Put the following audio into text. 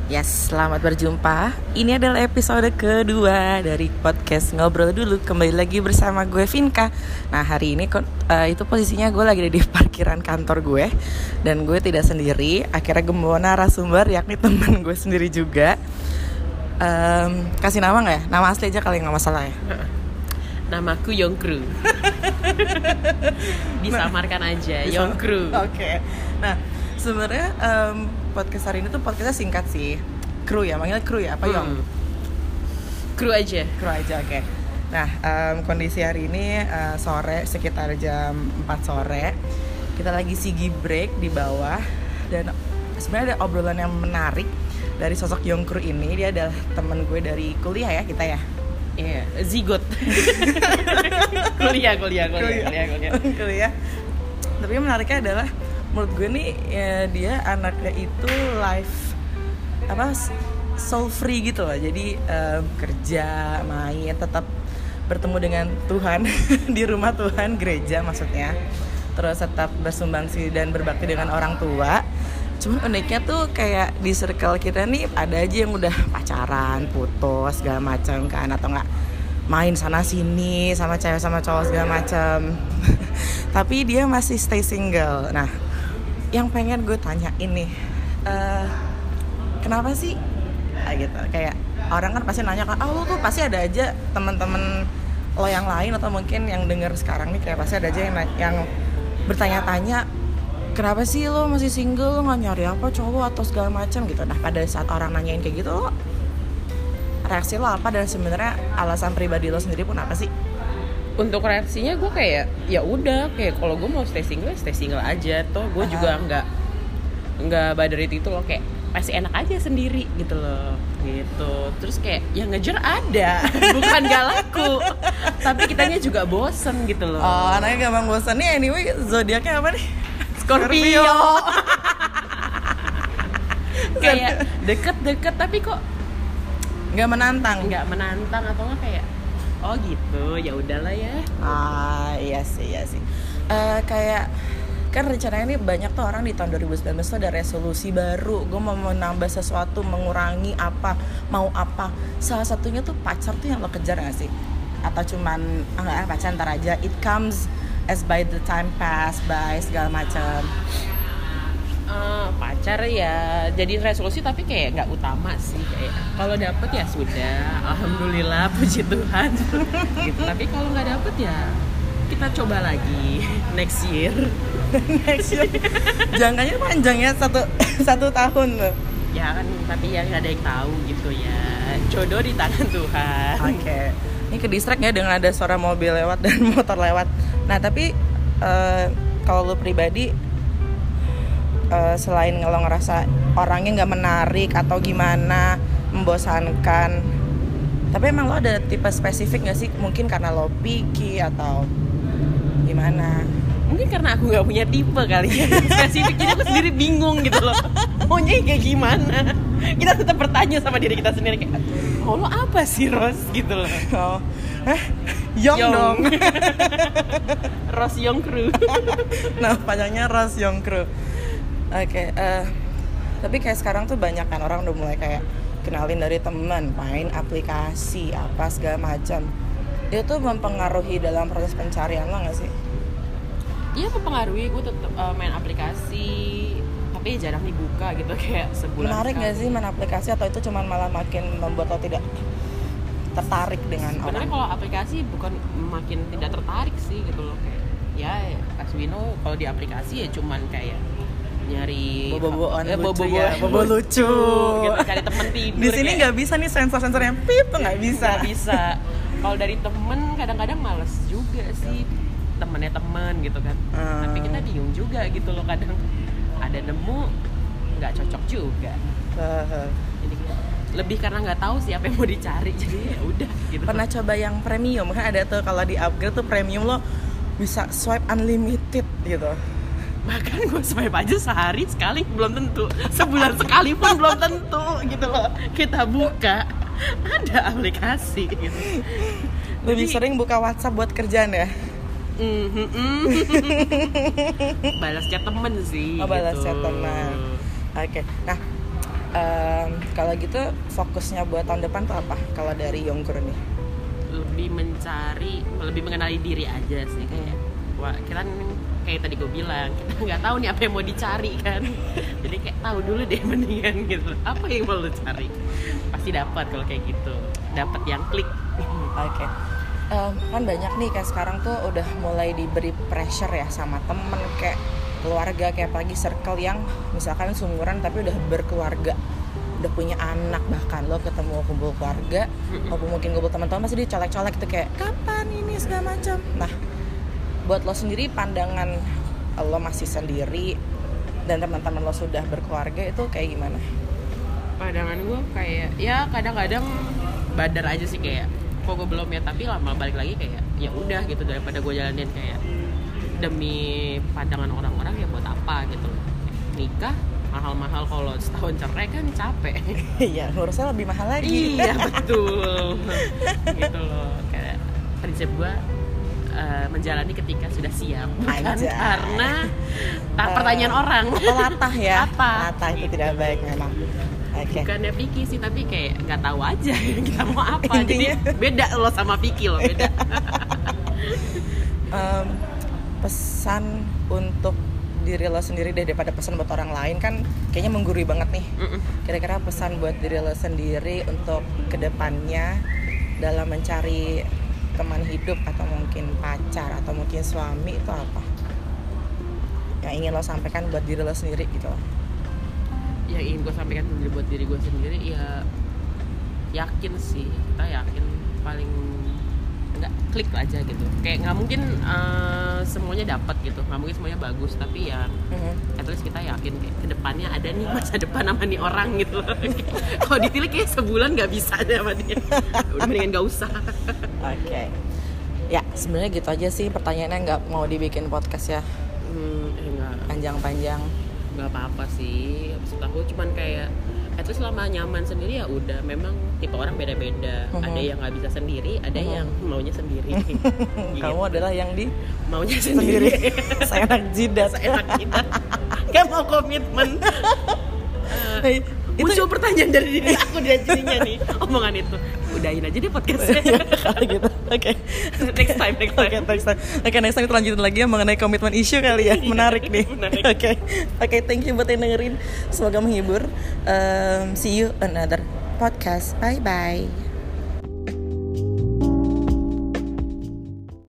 Yes, selamat berjumpa. Ini adalah episode kedua dari podcast Ngobrol Dulu. Kembali lagi bersama gue, Vinka. Nah, hari ini itu posisinya gue lagi di parkiran kantor gue. Dan gue tidak sendiri. Akhirnya gue membawa narasumber, yakni teman gue sendiri juga. Kasih nama gak ya? Nama asli aja kali, gak masalah ya? Namaku Yongkru. Disamarkan aja, Yongkru. Oke. Nah, sebenarnya podcast hari ini tuh podcastnya singkat sih. Kru ya, manggilnya Kru ya, apa Yong? Kru aja, oke. Nah, kondisi hari ini sore, sekitar jam 4 sore. Kita lagi sigi break di bawah. Dan sebenarnya ada obrolan yang menarik dari sosok Yongkru ini. Dia adalah teman gue dari kuliah ya, kita ya. Iya, zigot. kuliah. Tapi yang menariknya adalah menurut gue nih ya, dia anaknya itu soul free gitu loh. Jadi kerja, main, tetap bertemu dengan Tuhan di rumah Tuhan, gereja maksudnya. Terus tetap bersumbangsi dan berbakti dengan orang tua. Cuman uniknya tuh kayak di circle kita nih ada aja yang udah pacaran, putus segala macam kan, atau enggak main sana sini sama cewek sama cowok segala macam. Tapi dia masih stay single. Nah, yang pengen gue tanya ini, kenapa sih gitu? Kayak orang kan pasti nanya kan, lo tuh pasti ada aja teman-teman lo yang lain atau mungkin yang denger sekarang nih, kayak pasti ada aja yang bertanya-tanya, kenapa sih lo masih single, lo nggak nyari apa cowok atau segala macam gitu. Nah, pada saat orang nanyain kayak gitu, lo reaksi lo apa, dan sebenarnya alasan pribadi lo sendiri pun apa sih? Untuk reaksinya gue kayak ya udah, kayak kalau gue mau stay single aja. Toh gue juga nggak badarit itu loh, kayak masih enak aja sendiri gitu loh, gitu. Terus kayak yang ngejar ada, bukan gak laku, tapi kitanya juga bosen gitu loh. Oh, anaknya gampang bosen nih. Anyway, zodiaknya apa nih? Scorpio. Kayak deket tapi kok nggak menantang atau nggak kayak oh gitu, ya udahlah ya. Iya sih. Kayak kan rencananya nih banyak tuh orang di tahun 2019 tuh ada resolusi baru. Gue mau menambah sesuatu, mengurangi apa, mau apa. Salah satunya tuh pacar tuh yang lo kejar gak sih? Atau cuman enggak, pacar ntar aja, it comes as by the time pass by segala macam. Pacar ya jadi resolusi, tapi kayak nggak utama sih. Kayak kalau dapet ya sudah, alhamdulillah, puji Tuhan. Gitu. Tapi kalau nggak dapet ya kita coba lagi next year. Jangkanya panjang ya, satu tahun loh. Ya kan, tapi ya nggak ada yang tahu gitu ya. Jodoh di tangan Tuhan. Oke. Ini ke distract ya dengan ada suara mobil lewat dan motor lewat. Nah tapi kalau lo pribadi, selain lo ngerasa orangnya nggak menarik atau gimana, membosankan, tapi emang lo ada tipe spesifik nggak sih? Mungkin karena lo picky atau gimana? Mungkin karena aku nggak punya tipe kali ya spesifik, jadi aku sendiri bingung gitu loh, maunya kayak gimana. Kita tetap bertanya sama diri kita sendiri kayak, mau lo apa sih, Ros, gitu loh. Yong dong. Ros Yongkru. Nah, panjangnya Ros Yongkru. Oke, tapi kayak sekarang tuh banyak kan orang udah mulai kayak kenalin dari teman, main aplikasi apa segala macam. Itu mempengaruhi dalam proses pencarian lo nggak sih? Iya, mempengaruhi. Gue tetap main aplikasi, tapi jarang dibuka gitu, kayak sebulan. Menarik nggak sih main aplikasi, atau itu cuman malah makin membuat lo tidak tertarik dengan orang? Sebenarnya kalau aplikasi bukan makin tidak tertarik sih gitu loh, kayak ya as we know, kalau di aplikasi ya cuman kayak nyari bobo lucu gitu, cari temen tidur. Di sini nggak bisa nih sensor yang pip, nggak bisa. Kalau dari temen kadang-kadang males juga sih, temennya temen gitu kan. Tapi kita bingung juga gitu loh, kadang ada nemu nggak cocok juga. Jadi lebih karena nggak tahu sih apa yang mau dicari, jadi ya udah gitu. Pernah coba yang premium kan? Ada tuh kalau di upgrade tuh premium lo bisa swipe unlimited gitu. Bahkan gue swipe aja sehari sekali belum tentu, sebulan sekali pun belum tentu gitu loh. Kita buka ada aplikasi gitu. Lebih sering buka WhatsApp buat kerjaan ya? Balas chat temen sih. Balas gitu. chat temen. Oke. Nah, Kalau gitu fokusnya buat tahun depan tuh apa? Kalau dari Yonggur nih? Lebih mengenali diri aja sih kayak. Wah, kita kayak tadi gue bilang, kita nggak tahu nih apa yang mau dicari kan. Jadi kayak tahu dulu deh mendingan gitu. Apa yang mau lu cari? Pasti dapat kalau kayak gitu. Dapat yang klik. Oke. Kan banyak nih kayak sekarang tuh udah mulai diberi pressure ya sama temen kayak keluarga, kayak apalagi circle yang misalkan seumuran tapi udah berkeluarga, udah punya anak, bahkan lo ketemu kumpul keluarga maupun mungkin kumpul teman-teman pasti dicolek-colek gitu kayak kapan ini segala macam. Nah, buat lo sendiri pandangan lo masih sendiri dan teman-teman lo sudah berkeluarga itu kayak gimana? Pandangan gue kayak ya kadang-kadang badar aja sih kayak kok gue belum ya, tapi lama balik lagi kayak ya udah gitu, daripada gue jalanin kayak demi pandangan orang-orang ya buat apa gitu. Nikah mahal-mahal, kalau setahun cerai kan capek. Iya, ngurusnya lebih mahal lagi. Iya betul. Gitu loh, kayak prinsip gue menjalani ketika sudah siap, bukan karena pertanyaan orang atau latah ya. Latah itu tidak baik memang. Okay. Bukannya picky sih, tapi kayak nggak tahu aja kita mau apa. Jadi beda lo sama picky lo, beda. Pesan untuk diri lo sendiri deh daripada pesan buat orang lain, kan kayaknya menggurui banget nih. Kira-kira pesan buat diri lo sendiri untuk kedepannya dalam mencari teman hidup atau mungkin pacar atau mungkin suami itu apa? Yang ingin lo sampaikan buat diri lo sendiri gitu. Yang ingin gue sampaikan buat diri gue sendiri ya yakin sih, kita yakin paling nggak klik aja gitu. Kayak nggak mungkin semuanya dapat gitu, nggak mungkin semuanya bagus, tapi ya at least kita yakin kayak kedepannya ada nih masa depan sama nih orang gitu. Kalau ditilik kayak sebulan nggak bisa deh sama dia, udah mendingan nggak usah. Oke. Ya sebenarnya gitu aja sih pertanyaannya, nggak mau dibikin podcast ya panjang-panjang. Nggak apa-apa sih, maksud aku cuman kayak at least selama nyaman sendiri ya udah. Memang tipe orang beda-beda. Ada yang nggak bisa sendiri, ada yang maunya sendiri. Gitu. Kamu adalah yang di maunya sendiri. Seenak jidat. Gak mau komitmen. Muncul pertanyaan dari diri aku dari jadinya nih omongan itu. Udahin aja deh podcastnya. Kalau gitu. Oke. Next time. Oke, next time kita lanjutin lagi ya mengenai komitmen issue kali ya. Menarik nih. Oke, thank you buat yang dengerin. Semoga menghibur. See you another podcast. Bye bye.